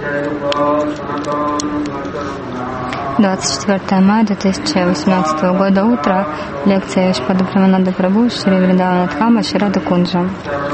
24 мая 2018 года, утро. Лекция Ишпада Прамананда Прабху, Шри Вриндавана Дхама, Шри Рада Кунджа.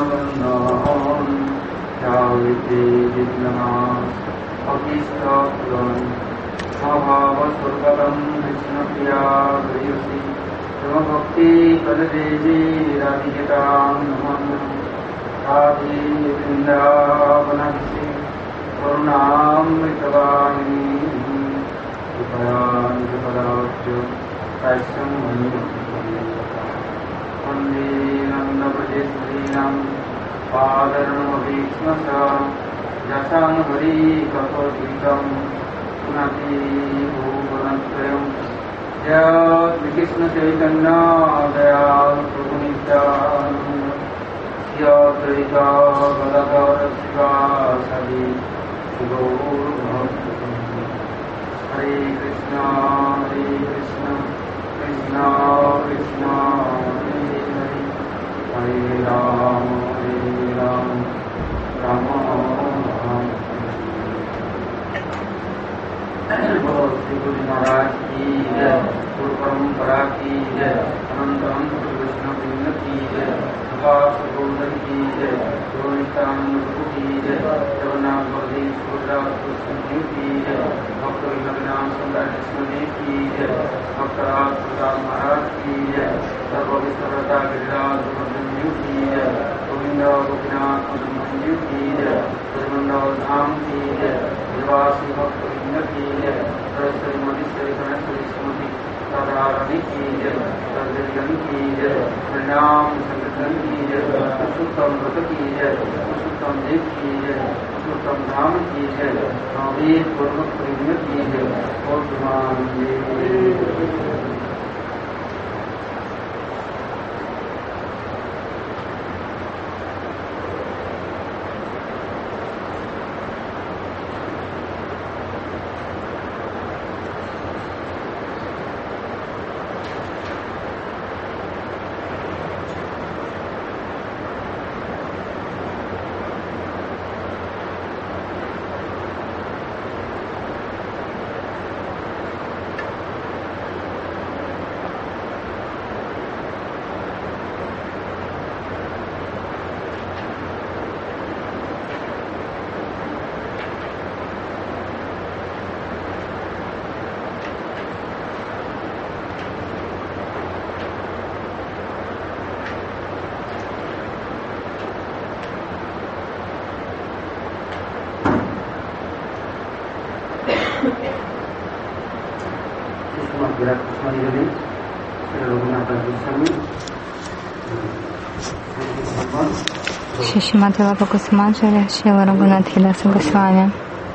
Шримати Лапа Кусмаджари, Шрила Рагунатха Даса Госвами.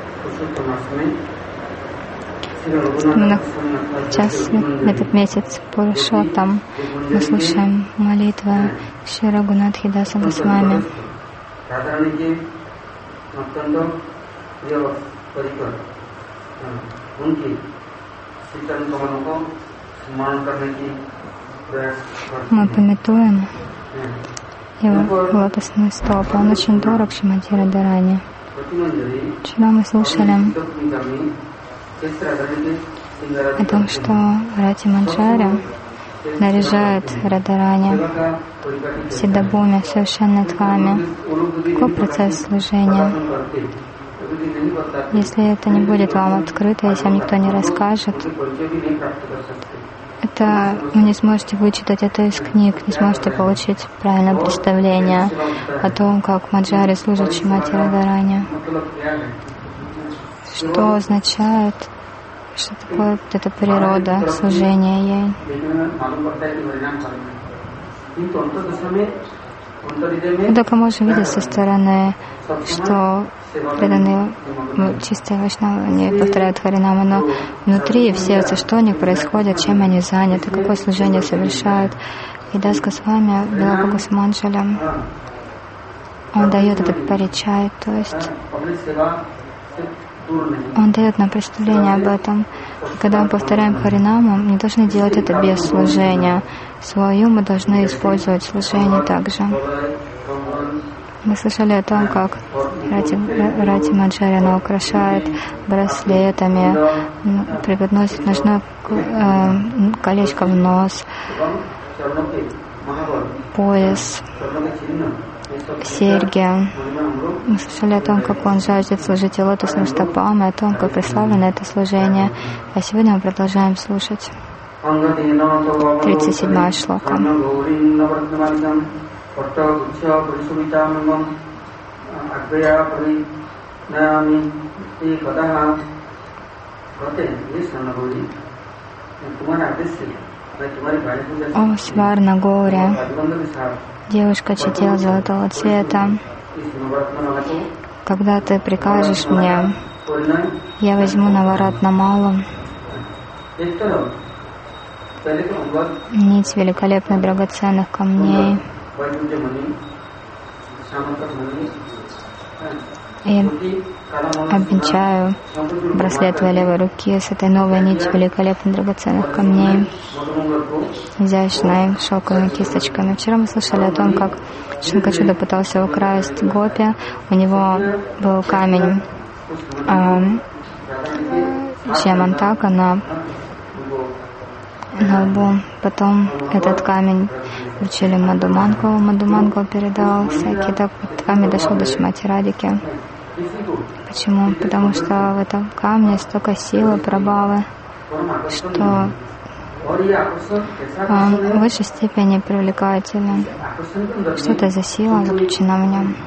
Сейчас, этот месяц Пурушоттам, мы слушаем молитвы Шри Рагунатха Даса Госвами. Мы памятуем его лотосные стопы. Он очень дорог Шримати Радхарани. Вчера мы слушали о том, что Рати Манджари наряжает Радхарани в Сиддабхуми, совершенно Дхаме. Какой процесс служения? Если это не будет вам открыто, если вам никто не расскажет, это вы не сможете вычитать это из книг, не сможете получить правильное представление о том, как Манджари служит Шримати Радхарани. Что означает, что такое вот эта природа служения ей. Мы только можем видеть со стороны, что преданные чистые вайшнавы, они повторяют Харинаму, но внутри, в сердце, что у них происходит, чем они заняты, какое служение совершают. И Дас Госвами, Вилапа Госваманджалям, он дает этот паричай, то есть он дает нам представление об этом. И когда мы повторяем Харинаму, мы не должны делать это без служения. Свой ум мы должны использовать в служении также. Мы слышали о том, как Рати Маджарина украшает браслетами, преподносит ножное колечко в нос, пояс, серьги. Мы слышали о том, как он жаждет служить лотосным стопам, и о том, как прославлено это служение. А сегодня мы продолжаем слушать 37-я шлока. О Сварна Гаури, девушка читил золотого цвета, когда ты прикажешь мне, я возьму Наваратна Малу, нить великолепных драгоценных камней, и обвенчаю браслет твоей левой руки с этой новой нитью великолепных драгоценных камней, изящной шелковыми кисточками. Вчера мы слышали о том, как Шанкачуда пытался украсть гопи. У него был камень Шьямантака на лбу. Потом этот камень вручили Мадхуманку. Мадхуманку передал всякие. Так камень дошел до Шримати Радхики. Почему? Потому что в этом камне столько силы, прабхавы, что он в высшей степени привлекателен. Что это за сила заключена в нем?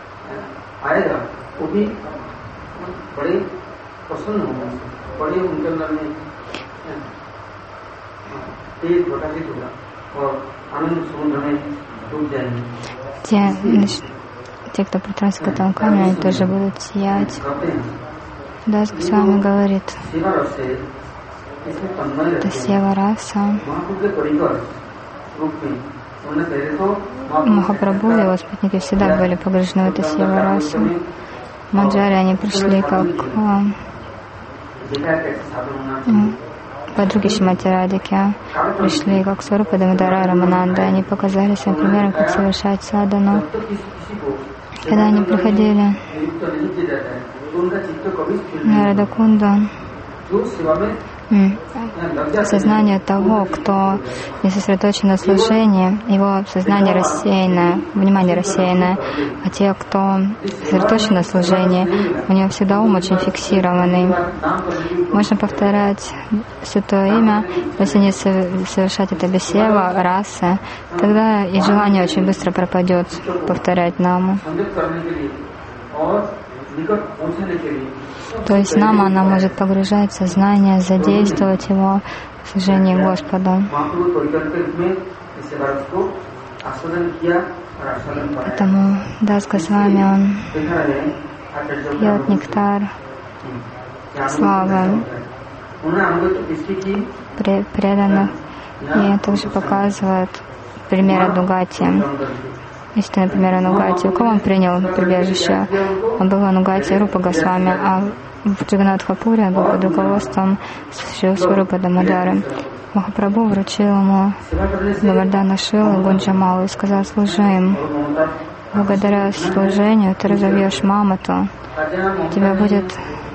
Те, кто притронутся к этому камню, они тоже будут сиять. Дас Госвами говорит, это Сева раса. Махапрабху и его спутники всегда были погружены в эту Сева расу. Маджари, они пришли как подруги Шримати Радхики, пришли как Сварупа Дамодара и Рамананда. Они показали своим примером, как совершать садану. Когда они приходили на Радакунду, сознание того, кто не сосредоточен на служении, его сознание рассеянное, внимание рассеянное, а те, кто сосредоточен на служении, у него всегда ум очень фиксированный. Можно повторять святое имя, если не совершать это без сева, расы, тогда и желание очень быстро пропадет повторять наму. То есть нама, она может погружать в сознание, задействовать его в служении Господу. Поэтому Дас Госвами, он пьет нектар славы преданных и также показывает пример Анугати. Если, например, Анугати, у кого он принял прибежище? Он был в Анугати Рупа Госвами, а в Джаганатхапуре он был под руководством Сварупа Дамодары. Махапрабху вручил ему Гавардхана Шилу и Гунджамалу и сказал: служи им. Благодаря служению ты разовьешь мамату. У тебя будет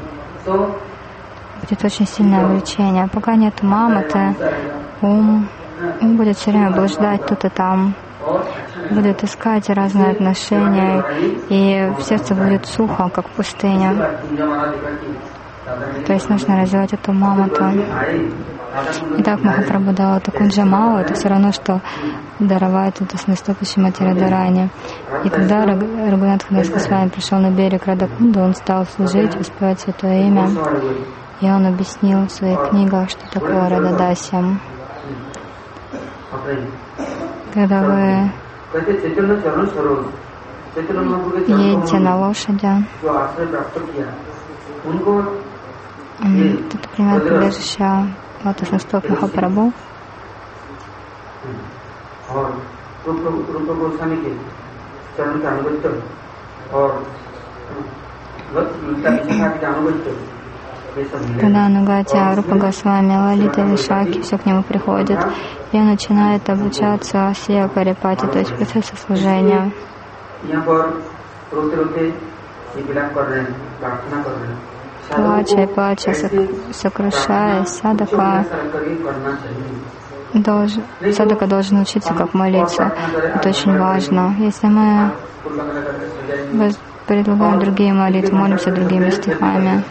очень сильное влечение. Пока нет маматы, ум будет все время блуждать тут и там, будет искать разные отношения, и в сердце будет сухо, как пустыня. То есть нужно развивать эту мамату. Итак, Махапрабху дал эту Кунджамалу, это все равно, что даровать это с наступающей Шримати Радхарани. И когда Рагунатха Дас Госвами пришел на берег Радакунду, он стал служить, воспевать святое имя, и он объяснил в своих книгах, что такое Рададасья. Когда вы едете на лошади, тут пример прибежища лотосных стоп Махапрабху. Когда Анугати, Рупа Госвами, Лалита, Вишаки, все к нему приходят, и он начинает обучаться Сия Парипати, то есть процессу служения. плача и плача, сокрушаясь, садака должен учиться, как молиться. Это очень важно. Если мы предлагаем другие молитвы, молимся другими стихами,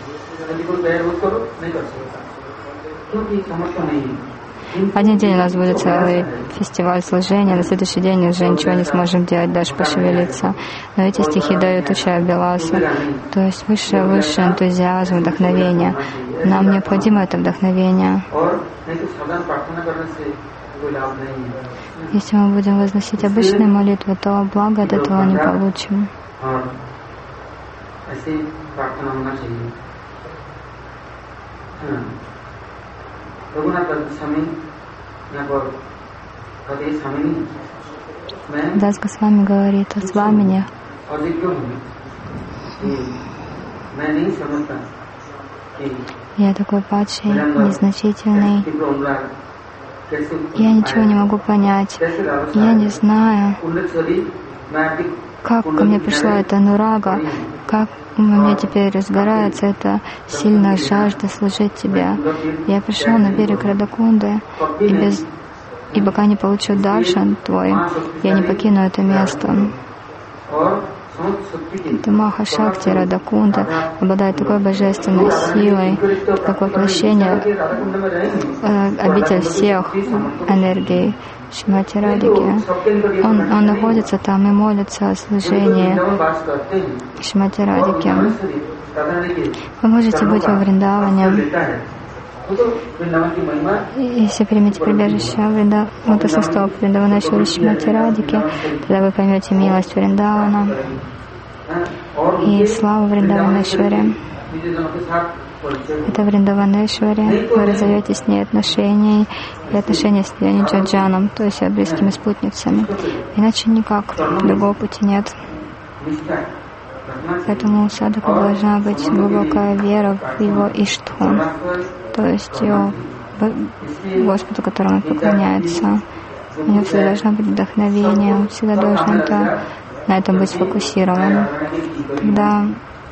один день у нас будет целый фестиваль служения, на следующий день уже ничего не сможем делать, даже пошевелиться. Но эти стихи дают Учая Беласа, то есть высший энтузиазм, вдохновение. Нам необходимо это вдохновение. Если мы будем возносить обычные молитвы, то благо от этого не получим. Дас Госвами говорит о Свамине. Я такой падший, незначительный. Я ничего не могу понять. Я не знаю, как ко мне пришла эта анурага, как у меня теперь разгорается эта сильная жажда служить Тебе. Я пришел на берег Радакунды, и пока не получу даршан Твой, я не покину это место. Это Маха Шакти Радакунда обладает такой божественной силой, как воплощение, обитель всех энергий Шримати Радхики. Он находится там и молится о служении Шримати Радхики. Вы можете быть во Вриндаване. Если примете прибежище лотосостоп Вриндаванешвари Шримати Радхики, тогда вы поймете милость Вриндавана и славу Вриндаванешвари. Это Вриндаванешвари. Вы разовьете с ней отношения, и отношения с ней Джаджаном, то есть близкими спутницами. Иначе никак, другого пути нет. Поэтому у садака должна быть глубокая вера в его Иштху, то есть его Господу, которому он поклоняется. У него всегда должно быть вдохновение, он всегда должен на этом быть сфокусирован. Когда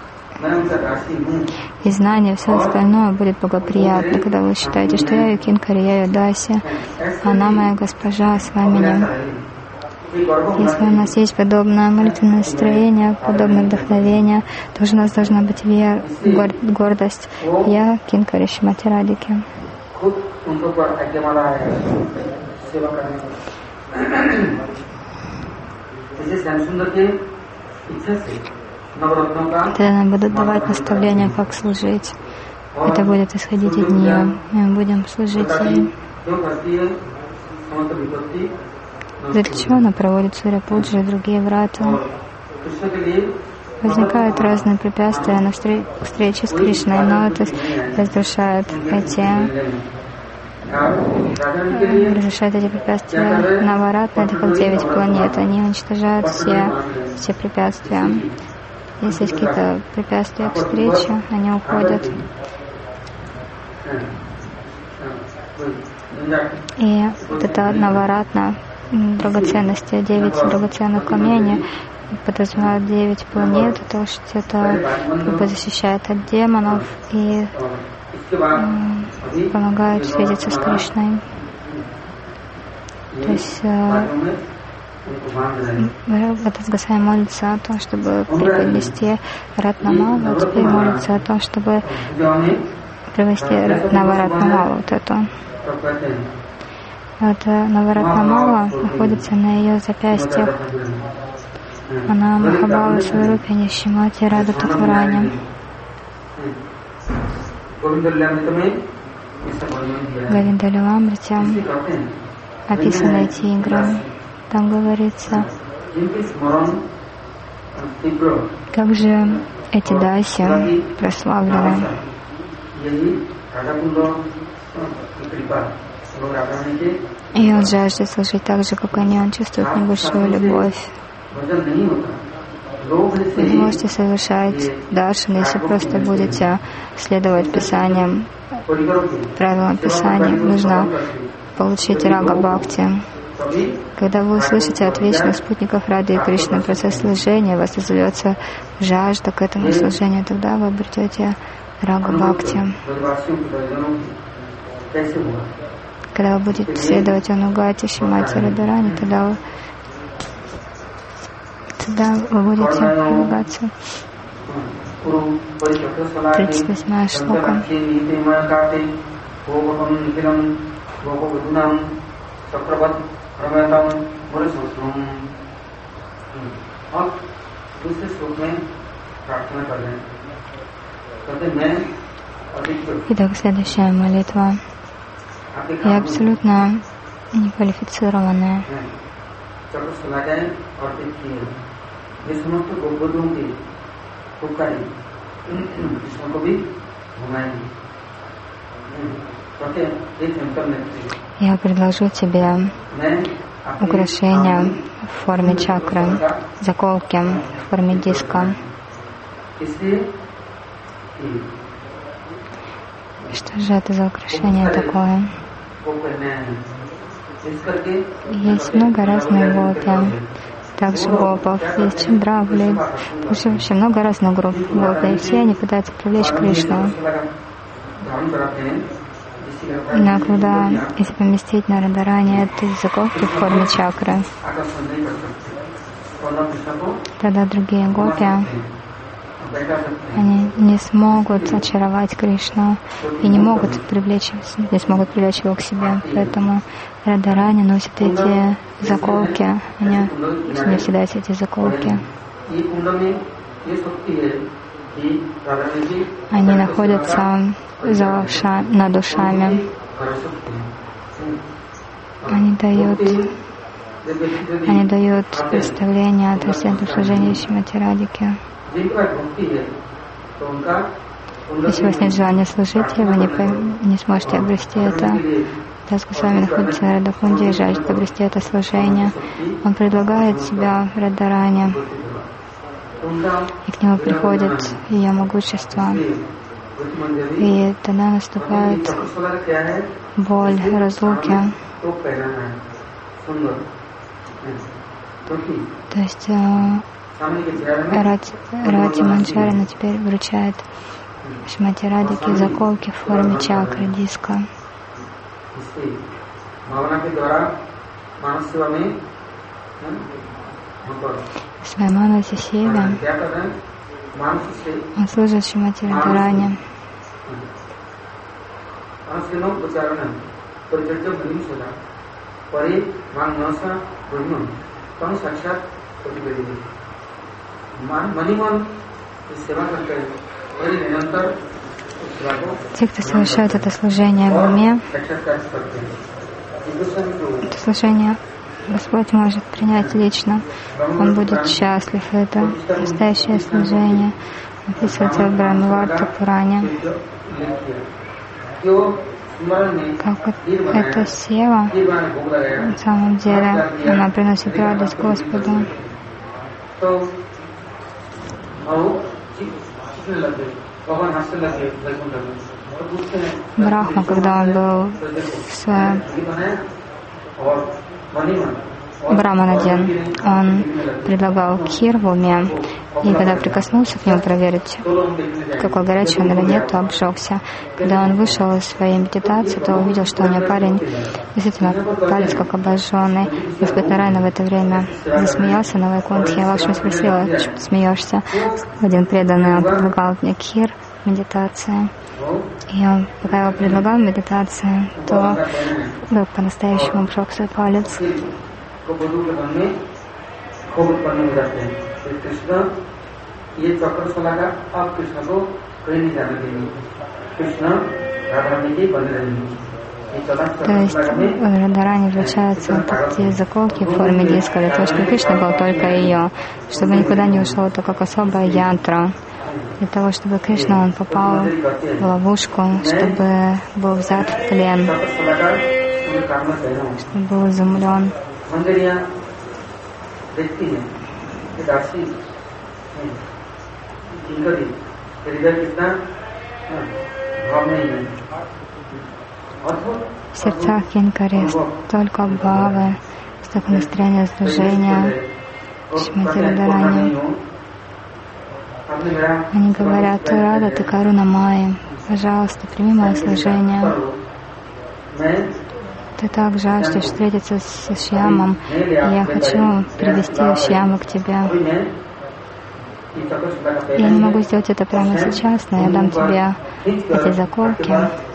и знание, все остальное будет благоприятно, когда вы считаете, что я ее кинкари, я ее даси, она моя госпожа с вами. Если у нас есть подобное молитвенное настроение, подобное вдохновение, то у нас должна быть вера, гордость. Я кинкари Шримати Радхики. Тогда нам будут давать наставления, как служить. Это будет исходить от нее. Мы будем служить ей. Для чего она проводит Сурья Пуджи и другие врата? Возникают разные препятствия на встрече с Кришной, но это разрушает эти препятствия. Наваратна — это как 9 планет. Они уничтожают все препятствия. Если есть какие-то препятствия к встрече, они уходят. И вот это Наваратна, драгоценности, 9 драгоценных камней, подразумевают 9 планет, то что это как бы защищает от демонов и помогает встретиться с Кришной. То есть Бхадас Госвами молится о том, чтобы преподнести Ратнамалу, а теперь молится о том, чтобы привести Наваратнамалу вот эту. Вот Наваратнамала находится на ее запястьях. Она Махабхава Сварупини Шримати Рада Татварани. Говинда-лиламрите описаны эти игры. Там говорится, как же эти даси прославлены. И он жаждет служить так же, как они, он чувствует небольшую любовь. Вы не можете совершать даршан, если просто будете следовать Писаниям, правилам Писания. Нужно получить рага бхакти. Когда вы услышите от вечных спутников Рады и Кришны процесс служения, у вас разовьется жажда к этому служению, тогда вы обретете рагу бхакти. Когда вы будете следовать Анугате Шримати Радхарани, тогда вы будете полагаться. 38 шлока. Итак, следующая молитва. Я абсолютно неквалифицированная. Я предложу тебе украшения в форме чакры, заколки в форме диска. Что же это за украшение такое? Есть много разных гопи. Также гопов, есть чандравли, вообще много разных групп гопи. И все они пытаются привлечь Кришну. Но когда, если поместить на Радхарани эти заколки в форме чакры, тогда другие гопи, они не смогут очаровать Кришну и не смогут привлечь его к себе. Поэтому Радхарани носит эти заколки, они не всегда эти заколки. Они находятся над ушами. Они дают представление о трансцендентном служении Шримати Радхике. Если у вас нет желания служить, вы не сможете обрести это. Дас Госвами находится на Радхакунде и жаждет обрести это служение. Он предлагает себя Радхарани, и к нему приходит ее могущество. И тогда наступает боль разлуки. То есть Рати Манджарина теперь вручает Шримати Радхике заколки в форме чакры, диска. В своей Манасе Севе он служит Шримати Радхарани. Те, кто совершает это служение в уме, это служение Господь может принять лично. Он будет счастлив. Это настоящее служение. Описывается в Брахмаварта Пуране. Как эта сева, на самом деле, она приносит радость Господу. Брахма, когда он был в своем Браман один, он предлагал кхир в уме, и когда прикоснулся к нему проверить, какой горячий он или нет, то обжегся. Когда он вышел из своей медитации, то увидел, что у него парень действительно палец как обожженный. Господь Нарайана в это время засмеялся на Вайкунтхе. Лакшми спросила, почему ты смеешься? Один преданный, он предлагал мне кхир в медитации. И он, пока его предлагал в медитации, то по-настоящему обжег свой палец. То есть Радхарани вручаются такие заколки в форме диска для того, чтобы Кришна был только ее, чтобы никуда не ушел, это как особая янтра, для того, чтобы Кришна он попал в ловушку, чтобы был взят в плен, чтобы был изумлен. В сердцах Кинкари столько бхавы, такое настроение служения Шримати Радхарани. Они говорят: «Ты Рада, ты Каруна Майя, пожалуйста, прими мое служение. Ты так жаждешь встретиться с Шьямом, и я хочу привести Шьяму к тебе. Я не могу сделать это прямо сейчас, но я дам тебе эти заколки.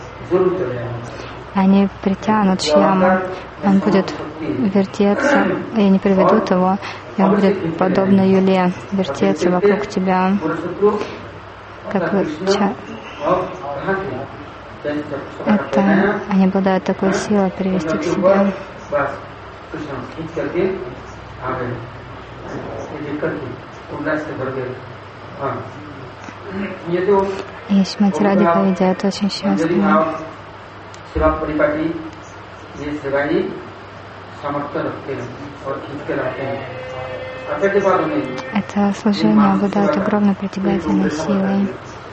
Они притянут Шьяму, он будет вертеться, и они приведут его, и он будет подобно юле вертеться вокруг тебя, как это они обладают такой силой привести к себе». И Шримати Радхика, видя это, очень счастлива. Это служение обладает огромной притягательной силой.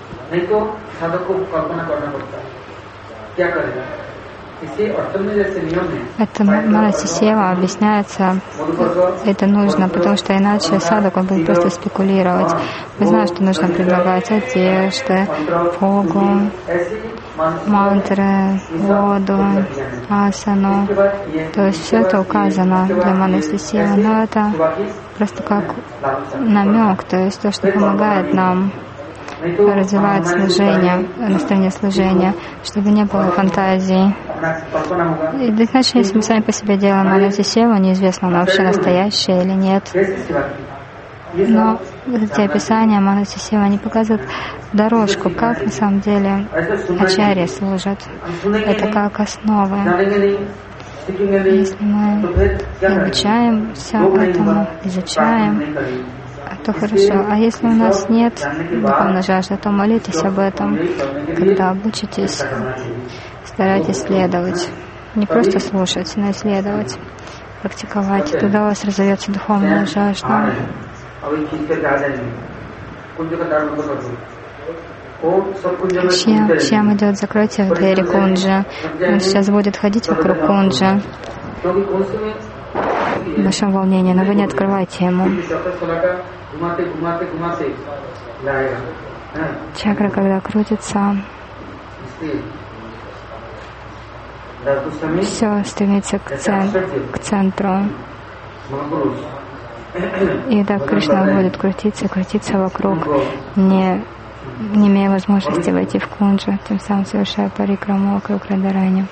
Это Манаса Сева объясняется, это нужно, потому что иначе садхак он будет просто спекулировать. Мы знаем, что нужно предлагать одежды, фогу, мантры, воду, асану. То есть все это указано для Манаса Сева, но это просто как намек, то есть то, что помогает нам развивать служение, настроение служения, чтобы не было фантазий. Иначе, если мы сами по себе делаем Манаса Севу, неизвестно, она вообще настоящая или нет. Но эти описания Манаса Севы, они показывают дорожку, как на самом деле ачарьи служат. Это как основы. Если мы обучаемся этому, изучаем, то хорошо. А если у нас нет духовной жажды, то молитесь об этом. Когда обучитесь, старайтесь следовать. Не просто слушать, но и следовать, практиковать. Тогда у вас разовьется духовная жажда. Шьям идет, закройте двери кунджа. Он сейчас будет ходить вокруг кунджа в большом волнении, но вы не открывайте ему. Чакра, когда крутится, все стремится к центру. И так Кришна будет крутиться вокруг, не имея возможности войти в кунджу, тем самым совершая парикраму вокруг Радхарани.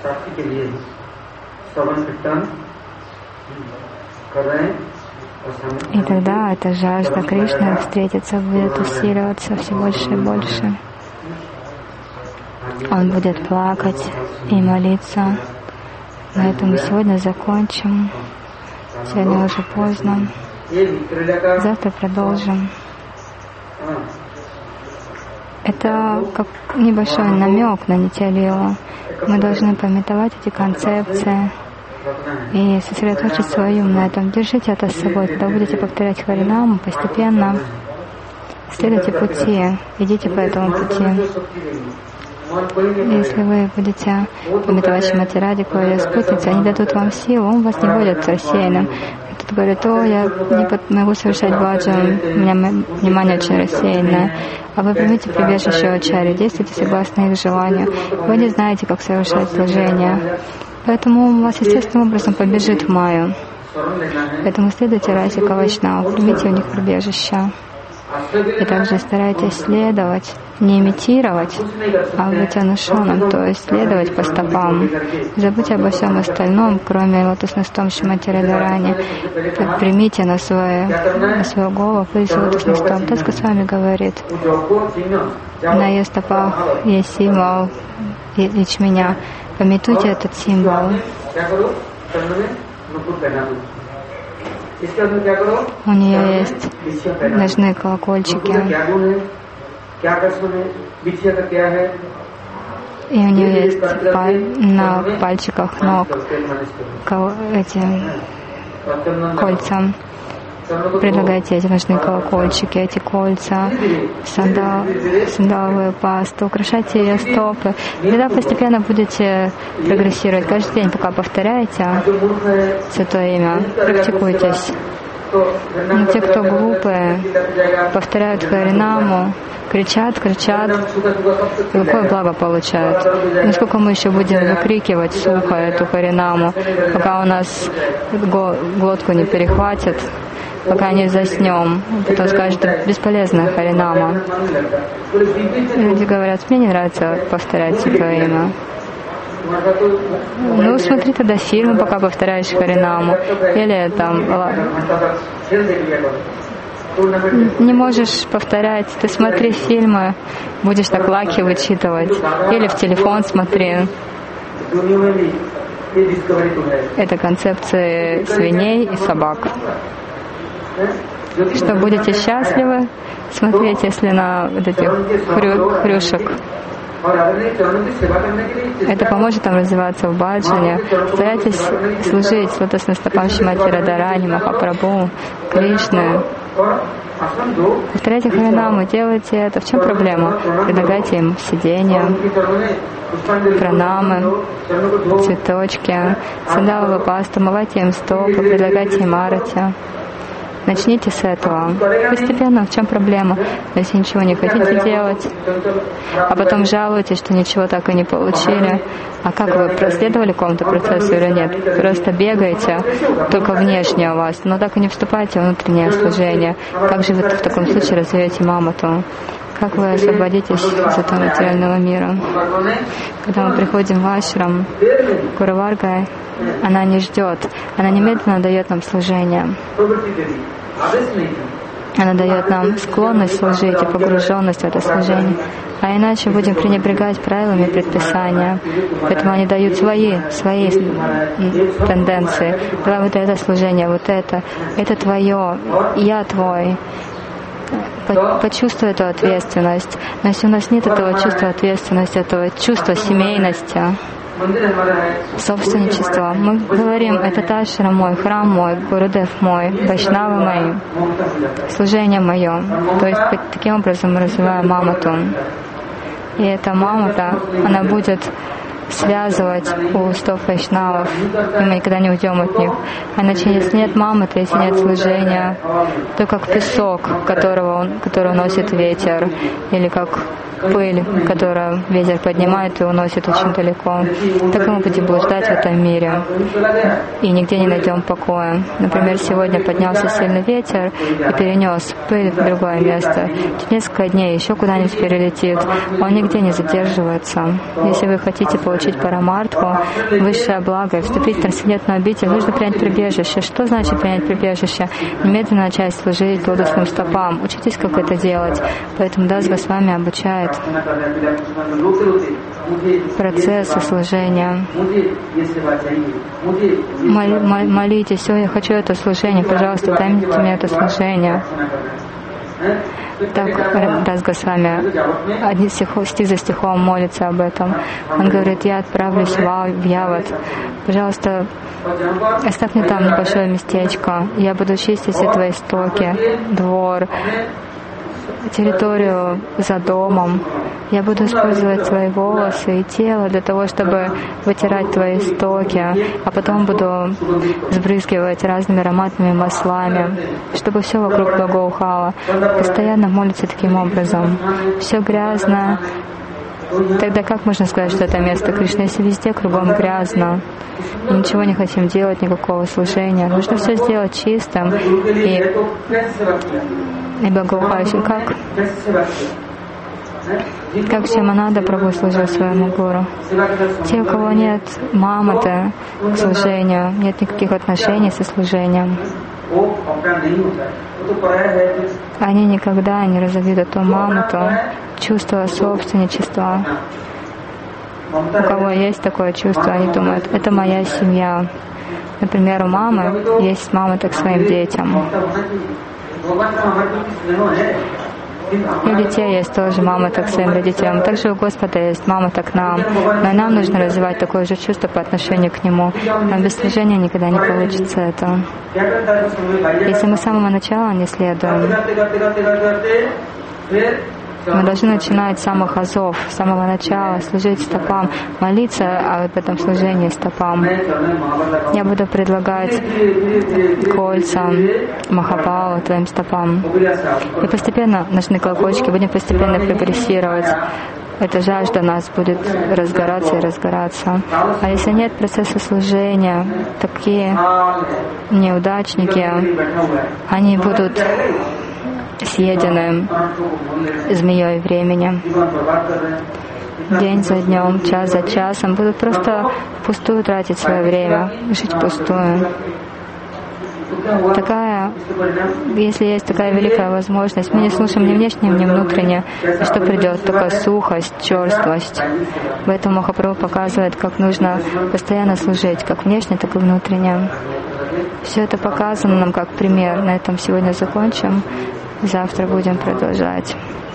И тогда эта жажда Кришны встретиться будет усиливаться все больше и больше. Он будет плакать и молиться. На этом мы сегодня закончим. Сегодня уже поздно. Завтра продолжим. Это как небольшой намек на Нитья-лилу. Мы должны памятовать эти концепции и сосредоточить свой ум на этом. Держите это с собой. Когда будете повторять Харинаму, постепенно следуйте пути, идите по этому пути. Если вы будете памятовать Шримати Радхику и ее спутницы, они дадут вам силу, ум вас не будет рассеянным. Тут говорит: «О, я не могу совершать баджан, у меня внимание очень рассеянное». А вы примите прибежище у ачарьи, действуйте согласно их желанию. Вы не знаете, как совершать служение. Поэтому ум у вас естественным образом побежит в майю. Поэтому следуйте Расика Вайшнава, примите у них прибежище. И также старайтесь следовать, не имитировать, а быть анушаном, то есть следовать по стопам. Забудьте обо всем остальном, кроме лотосных стоп Шримати Радхарани. Примите на свою голову пыль лотосных стоп. Таска с вами говорит: на ее стопах есть символ ячменя. Памятуйте этот символ. У нее есть ножные колокольчики. И у нее есть на пальчиках ног эти кольца. предлагайте эти ножные колокольчики, эти кольца, сандаловую пасту, украшайте ее стопы. И тогда постепенно будете прогрессировать. Каждый день, пока повторяете Святое Имя, практикуйтесь. Но те, кто глупые, повторяют Харинаму, кричат, какое благо получают. Насколько мы еще будем выкрикивать сухо эту Харинаму, пока у нас глотку не перехватит, пока не заснем. Потом скажут, это бесполезная Харинама. Люди говорят, мне не нравится повторять Святое Имя. Ну, смотри тогда фильмы, пока повторяешь Харинаму. Или там... Не можешь повторять, ты смотри фильмы, будешь так лаки вычитывать. Или в телефон смотри. Это концепции свиней и собак. Что будете счастливы, смотреть, если на вот этих хрюшек. Это поможет вам развиваться в баджане. Старайтесь служить лотосным стопам Шримати Радхарани, Махапрабху, Кришны. Повторяйте Харинаму, делайте это. В чем проблема? Предлагайте им сидение, пранамы, цветочки, сандаловую пасту, мывайте им стопы, предлагайте им арати. Начните с этого. Постепенно, в чем проблема? Если ничего не хотите делать, а потом жалуетесь, что ничего так и не получили, а как вы проследовали какому-то процессу или нет? Просто бегаете, только внешне у вас, но так и не вступаете в внутреннее служение. Как же вы в таком случае развиваете мамату? Как вы освободитесь из этого материального мира? Когда мы приходим в ашрам, Гуру Варга, она не ждет, она немедленно дает нам служение. Она дает нам склонность служить и погруженность в это служение. А иначе будем пренебрегать правилами предписания. Поэтому они дают свои тенденции. Давай вот это служение, вот это твое, я твой. Почувствуй эту ответственность. Но если у нас нет этого чувства ответственности, этого чувства семейности, собственничества, мы говорим, это Ашрам мой, храм мой, Гурудев мой, Вайшнавы мои, служение мое. То есть таким образом мы развиваем мамату. И эта мамата, она будет связывать у стов вайшнавов, и мы никогда не уйдем от них. А иначе, если нет маматы, если нет служения, то как песок, который уносит ветер, или как пыль, которую ветер поднимает и уносит очень далеко. Так и мы будем блуждать в этом мире и нигде не найдем покоя. Например, сегодня поднялся сильный ветер и перенес пыль в другое место. Через несколько дней еще куда-нибудь перелетит. Он нигде не задерживается. Если вы хотите получить парамартху, высшее благо, вступить в трансцендентную обитель, нужно принять прибежище. Что значит принять прибежище? Немедленно начать служить лотосным стопам. Учитесь, как это делать. Поэтому Дас Госвами обучает процессы служения. Молитесь, я хочу это служение, пожалуйста, дайте мне это служение. Так Дас Госвами стих за стихом молится об этом. Он говорит, я отправлюсь в Яват. Пожалуйста, оставь мне там небольшое местечко. Я буду чистить все твои стоки, двор, территорию за домом. Я буду использовать свои волосы и тело для того, чтобы вытирать твои стоки, а потом буду сбрызгивать разными ароматными маслами, чтобы все вокруг благоухало. Постоянно молится таким образом. Все грязно. Тогда как можно сказать, что это место Кришны, если везде кругом грязно? И ничего не хотим делать, никакого служения. Нужно все сделать чистым и благоухающим. Как Шьямананда Прабху служил своему гуру. Те, у кого нет маматы к служению, нет никаких отношений со служением, они никогда не разовьют эту мамату, чувство собственничества. У кого есть такое чувство, они думают, это моя семья. Например, у мамы есть мамата к своим детям. И у детей есть тоже мама-то к своим родителям. Также у Господа есть мама-то к нам. Но и нам нужно развивать такое же чувство по отношению к Нему. Но без служения никогда не получится этого. Если мы с самого начала не следуем, мы должны начинать с самых азов, с самого начала, служить стопам, молиться об этом служении стопам. Я буду предлагать кольца Махапрабху твоим стопам. И постепенно ножные колокольчики будем постепенно прогрессировать. Эта жажда у нас будет разгораться и разгораться. А если нет процесса служения, такие неудачники, они будут съедены змеей времени. День за днем, час за часом будут просто впустую тратить свое время, жить впустую. Если есть такая великая возможность, мы не слушаем ни внешне, ни внутренне, и что придет? Только сухость, черствость. Поэтому Махапрабху показывает, как нужно постоянно служить, как внешне, так и внутренне. Все это показано нам как пример. На этом сегодня закончим. Завтра будем продолжать.